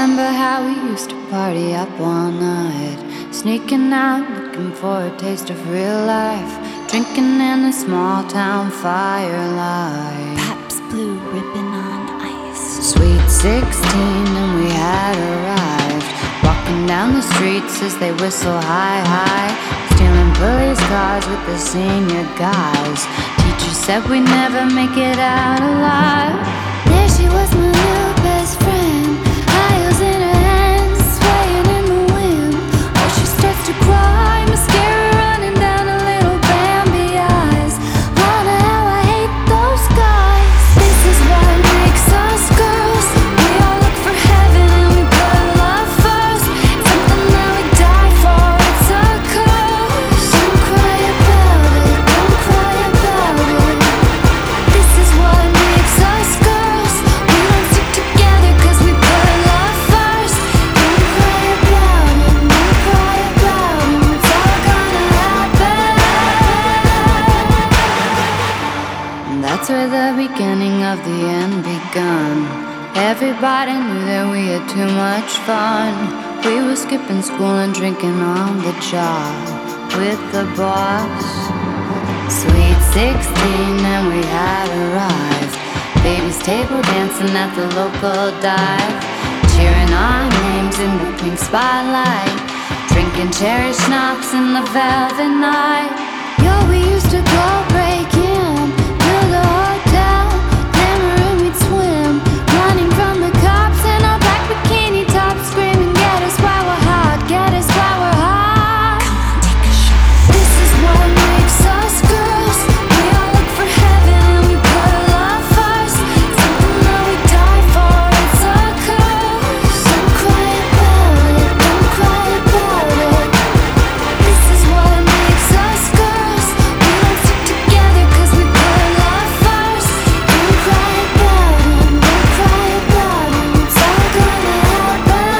remember how we used to party up all night, sneaking out, looking for a taste of real life, drinking in the small town firelight. Pabst Blue Ribbon on ice. Sweet 16 and we had arrived, walking down the streets as they whistle high, high, stealing police cars with the senior guys. Teacher said we'd never make it out alive. There she was, my new best friend, high heels in her hands, swaying in the wind. Oh, she starts to cry, mascara running down her little Bambi eyes. Wonder how I hate those guys. This is what makes us girls. We all look for heaven and we put love first. It's something that we die for, it's a curse. Don't cry about it, don't cry about it. This is what makes us girls. We don't stick together cause we put love first. Don't cry about it, don't cry about it. It's all gonna happen. And that's where the beginning of the end begun. Everybody knew that we had too much fun. We were skipping school and drinking on the job with the boss. Sweet 16 and we had arrived, baby's table dancing at the local dive, cheering our names in the pink spotlight, drinking cherry schnapps in the velvet night. Yo, we used to go breaking to the hotel, glamour and we'd swim, running from the cops in our black bikini tops, screaming, get us while we're hot, get us while we're hot. Come on, take a shot. This is what makes us girls. We all look for heaven and we put love first. Something that we die for, it's a curse. Don't cry about it, don't cry about it. This is what makes us girls. We don't stick together cause we put love first. Don't cry about it, don't cry about it. It's all gonna happen.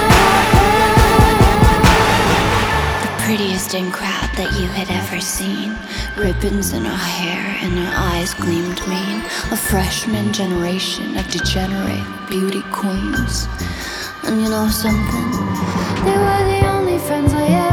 The prettiest in crowd that you had ever seen, ribbons in her hair and her eyes gleamed mean. A freshman generation of degenerate beauty queens. And you know something? They were the only friends I